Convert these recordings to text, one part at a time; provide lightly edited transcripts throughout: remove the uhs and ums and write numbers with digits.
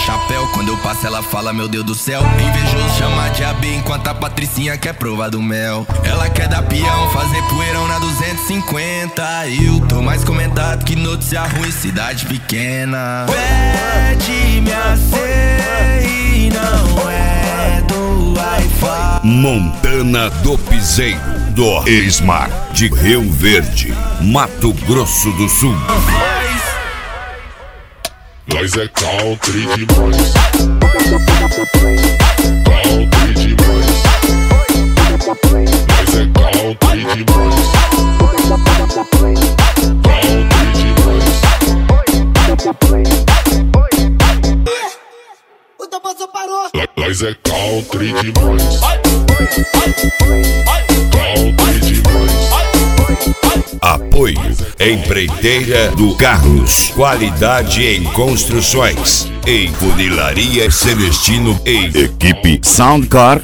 chapéu. Quando eu passo ela fala, meu Deus do céu. Invejoso chama de AB, enquanto a Patricinha quer provar do mel. Ela quer dar peão, fazer poeirão na 250. Eu tô mais comentado que notícia ruim, cidade pequena. Pede minha senha e não é do Wi-Fi. Montana do Piseiro, do Esmar, de Rio Verde, Mato Grosso do Sul. Nós é country demais. Country demais. Nós é country demais. Country demais. O tambor parou. Nós é country demais. Country demais. Apoio Empreiteira do Carlos, qualidade em construções, em Funilaria Celestino e equipe Soundcar.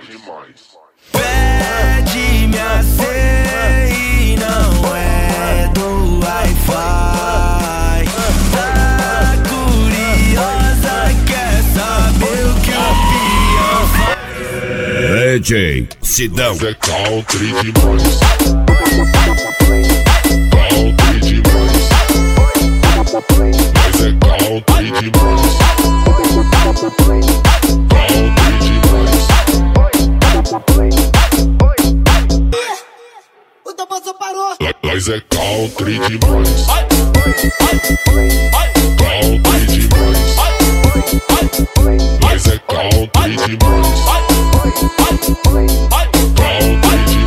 Pede minha senha e não é do Wi-Fi. Tá curiosa, quer saber o que o peão faz? DJ Sidão. Nós é country demais. Country demais. Nós é country demais. Country demais. O tambor parou. Nós é country demais. Country demais. Nós é country demais. Country demais.